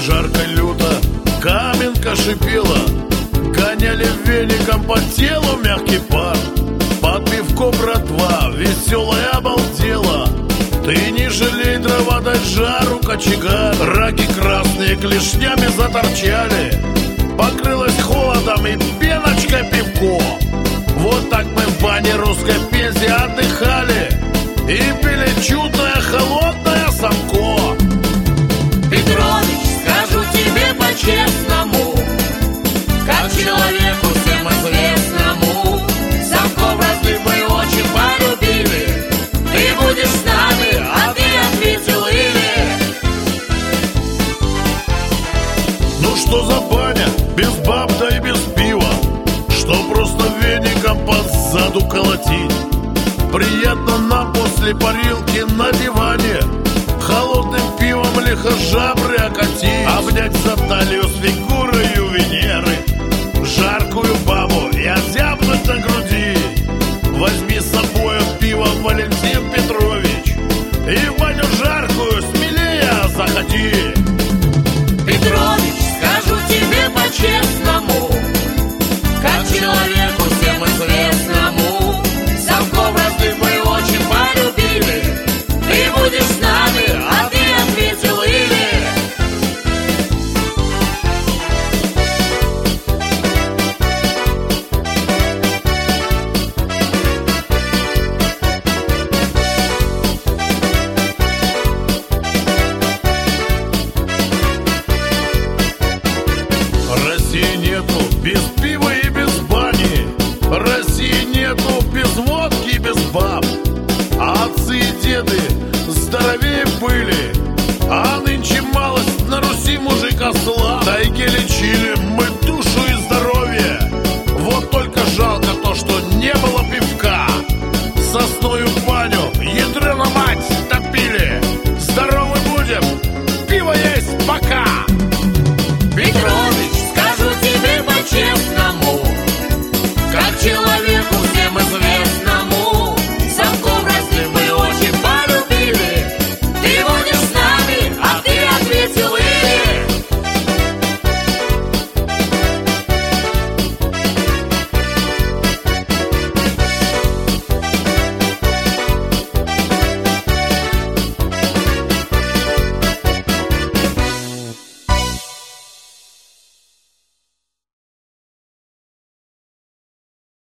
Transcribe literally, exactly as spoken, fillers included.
жарко люто, каменка шипела, гоняли веником по телу мягкий пар. Под пивко, братва, веселая обалдела. Ты не жалей дрова, дай жару кочегар. Раки красные клешнями заторчали, покрылась холодом и пеночкой пивко. Вот так мы в бане русской пенсии отдыхали и пили чудное холодное самко. Петрович, скажу тебе по-честному, как человеку всем известному, самков разлив мы очень полюбили. Ты будешь с нами, а ты ответил или? Ну что за баня, без баб да и без пива, что просто веником по заду колотить. Приятно нам после парилки на диване холодным пивом лихо жабры окатить. Обнять за талию с фигурою Венеры, жаркую бабу и озябнуть на груди. Возьми с собой пиво, Валентин Петрович, и в баню жаркую смелее заходи. Петрович, скажу тебе по-честному, как человек